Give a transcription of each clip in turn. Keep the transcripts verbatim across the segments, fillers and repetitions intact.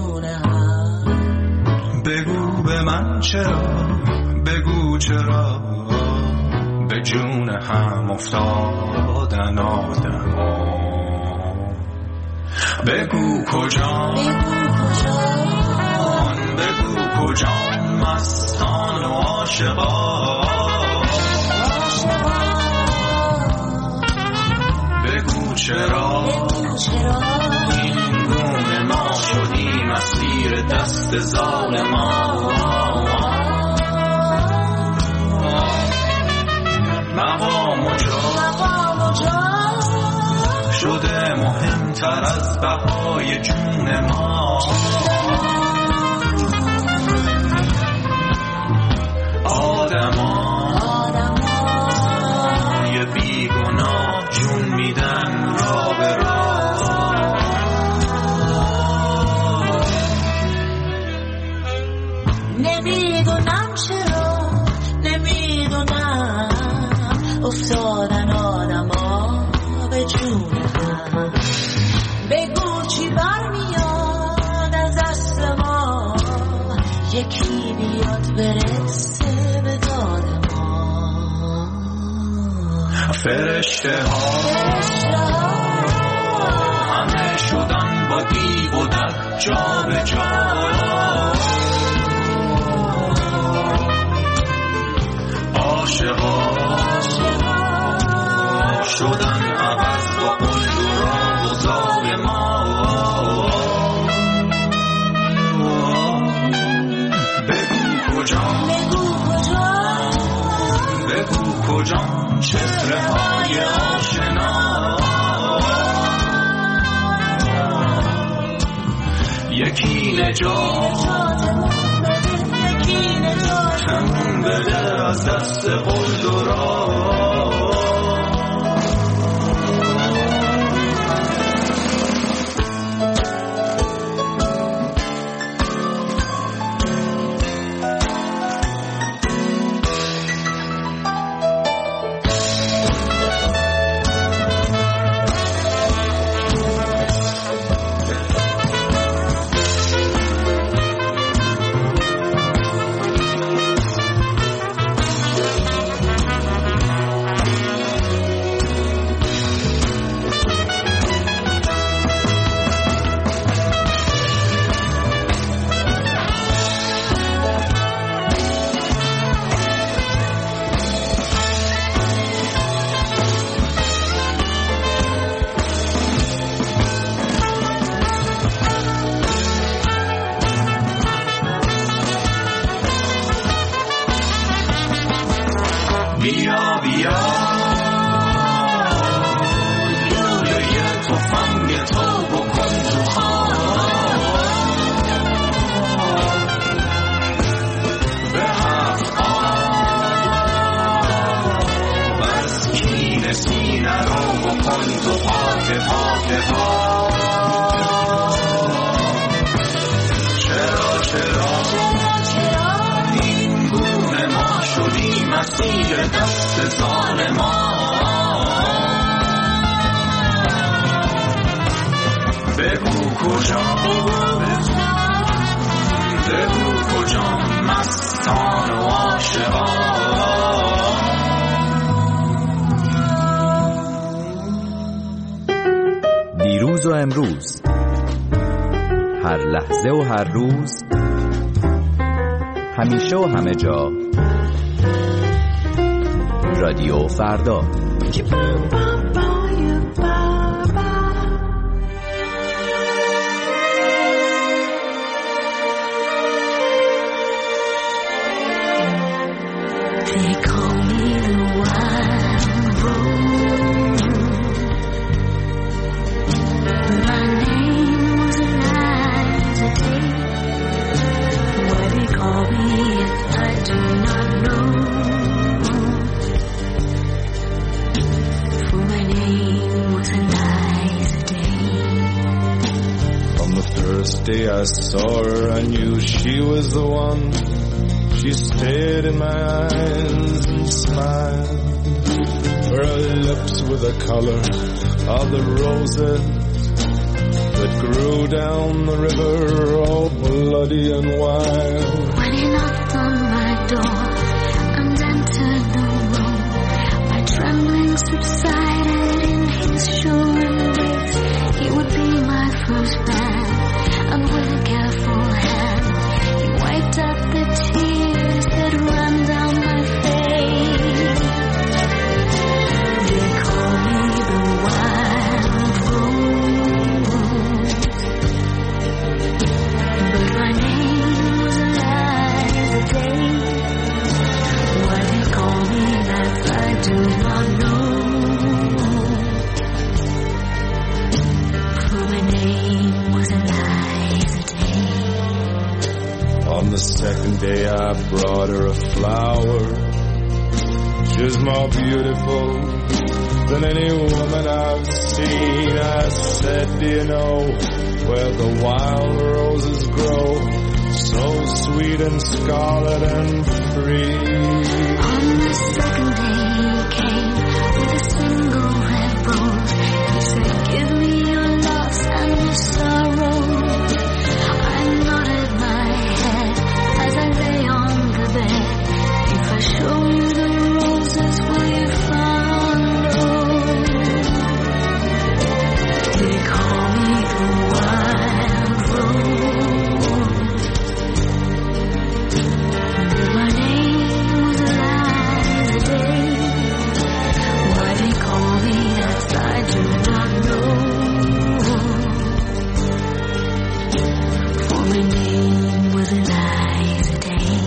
جونه هم. بگو به من چرا، بگو چرا به جون هم افتادن آدما. بگو کجا، بگو کجا مستان و عاشقا. بگو چرا این گونه ما شدیم اسیر دست ظالما. مقام و جا شده مهمتر از بقای جون ما. آدما یه بیگناه جون میدن را به را. نمیدونم چرا، نمیدونم افتادن آدما به جون هم. بگو چی برمیاد از دست ما، یکی بیاد برسه به داد ما. فرشته ها همه شدن با دیو و در جا به جا. عاشقا شدن عوض با قلب و راه و زاو ما. بگو کجا، بگو کجا چهره های آشنا. یکی نجات تموم بده از دست قلد و راه. بیا بیا لوله تفنگ تو بکن تو خواب. به هفت آب از کین سینه رو بکن تو پاک پاک پاک. چرا چرا این گونه ما شدیم اسیر دست ظالما. بگو کجا، بگو کجا مستان و عاشقا. دیروز و امروز، هر لحظه و هر روز، همیشه و همه جا. رادیو فردا. I saw her, I knew she was the one. She stared in my eyes and smiled. Her lips were the color of the roses that grew down the river all bloody and wild. When he knocked on my door and entered the room, my trembling subsided in his sure embrace. He would be my first man, and with a careful hand he wiped up the tears that ran down my face. They call me the wild rose, but my name was Eliza Day. Why they call me that I do not know, for my name was Eliza Day. On the second day I brought her a flower. She was more beautiful than any woman I've seen. I said, do you know where the wild roses grow, so sweet and scarlet and free? On the second day he came with a single red rose. He said, give me your loss and your sorrow. I nodded my head as I lay on the bed. If I show you the roses, will you follow? They call me the wild rose, but my name was Eliza Day. Why they call me that I do not know, for my name was Eliza Day.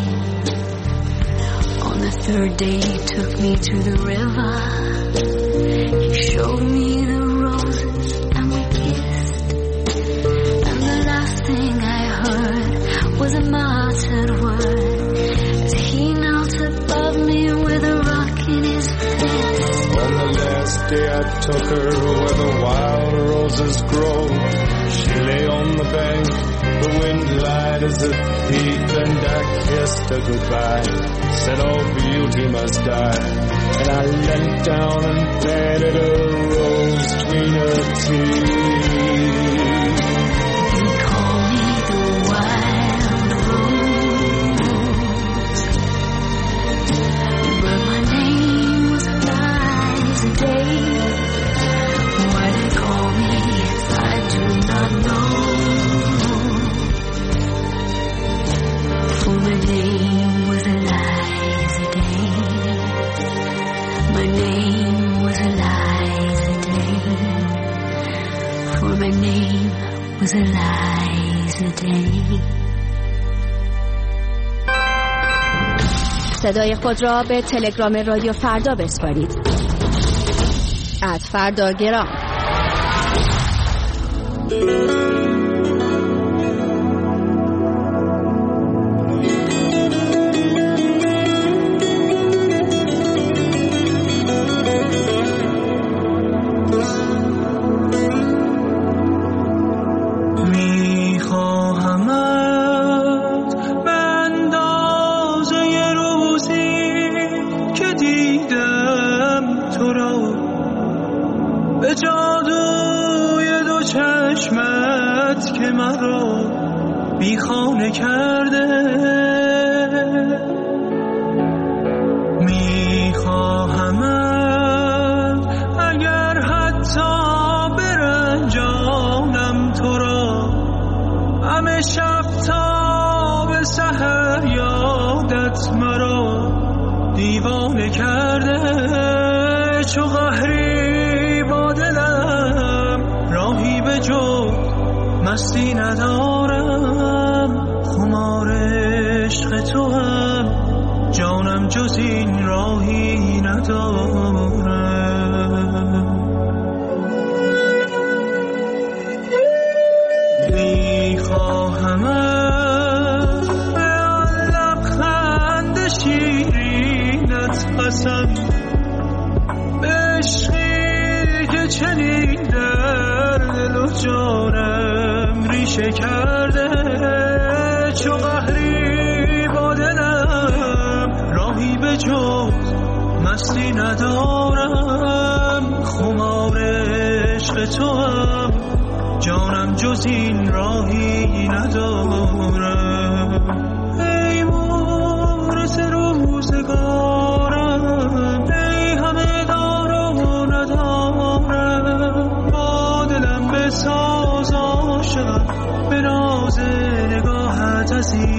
On the third day he took me to the river. He showed me the roses and we kissed. And the last thing I heard was a muttered word as he knelt above me with a rock in his fist. On the last day I took her where the wild roses grow. She lay on the bank, the wind lied as a thief, and I kissed her goodbye. Said all beauty must die, and I leant down and planted a rose between her teeth. They call me the wild rose, but my name was Eliza Day. Why they call me if I do not know, for my name was Eliza Day. My name was Eliza Day, for my name was Eliza Day. صدای خود را به تلگرام رادیو فردا بسپارید. ات فرداگرام. مستی ندارم، خمار عشق تو هم جانم جز این راهی ندارم. میخواهمت به آن لبخند شیرینت قسم، به عشقی که چنین در دل و جانم ریشه کرده، چو قهری با دلم راهی به جز مستی ندارم، خمار عشق تو هم جان جز این راهی ندارم. ای مورس روزگارم، ای همه دار و ندارم، با دلم بساز عاشقم به ناز نگاهت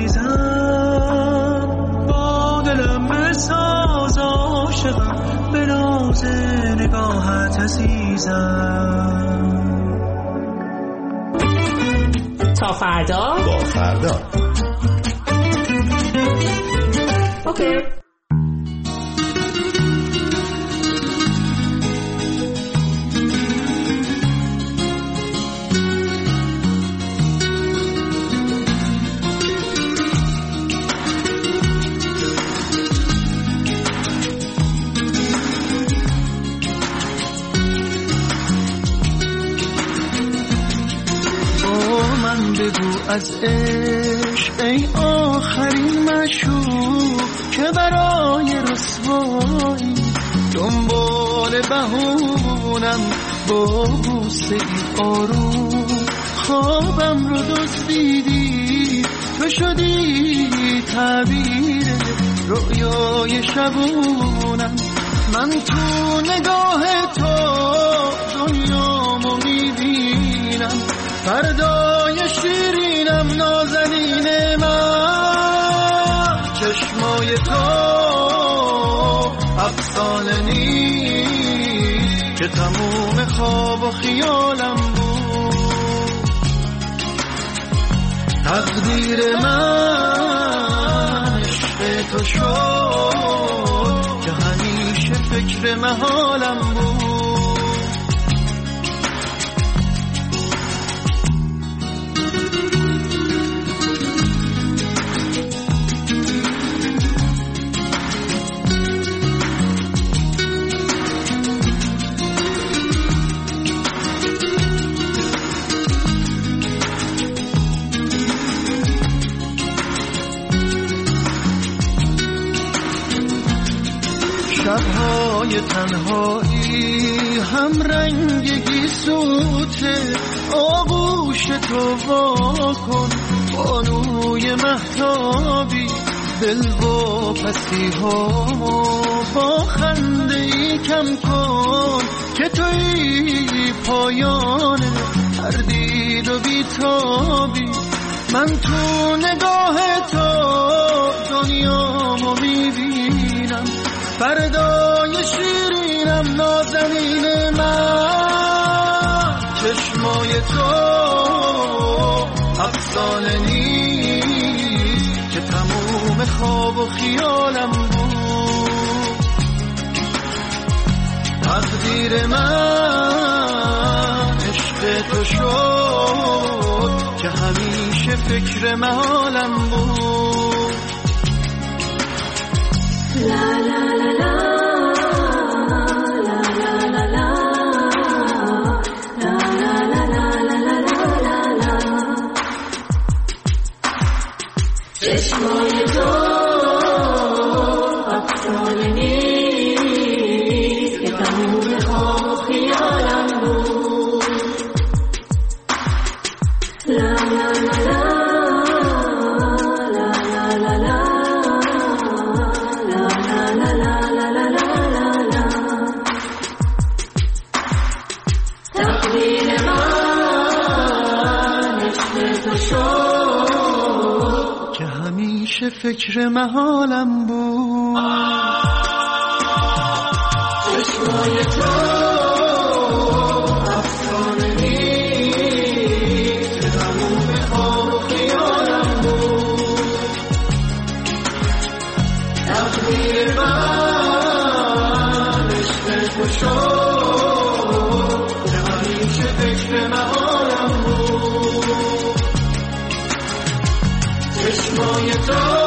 عزیزم، با دلم بساز عاشقم به ناز نگاهت عزیزم. تا فردا با فردا. اوکی. از عشق ای آخرین مشوق که برای رسوایی دنبال بهونم با بوسه ای آروم خوابم رو دزدیدی، تو شدی تعبیر رؤیای شبونم. من تو نگاه تو دنیامو میبینم، فردای شیرینم نازنین من. چشمای تو افسانه نیست که تموم خواب و خیالم بود. تقدیر من عشق تو شد که همیشه فکر محالم بود. شبهای تنهایی هم رنگی سوته، آغوش تو واکن بانوی مهتابی، دل و پسی ها با خنده ای کم کن که توی پایان تردید و بیتابی. من تو نگاه تو دنیامو میبینم، فردای شیرینم نازنین من. چشمای تو افسانه نیست که تموم خواب و خیالم بود. تقدیر من عشق تو شد که همیشه فکر محالم بود. لا لا لا لا چشمای تو افسانه نیست که تموم خواب و خیالم بود. لا لا لا لا لا لا فکر محالم بود. چشمای تو افسانه نیست که تموم خواب و خیالم بود. تقدیر من عشق تو شد که همیشه فکر محالم بود. چشمای تو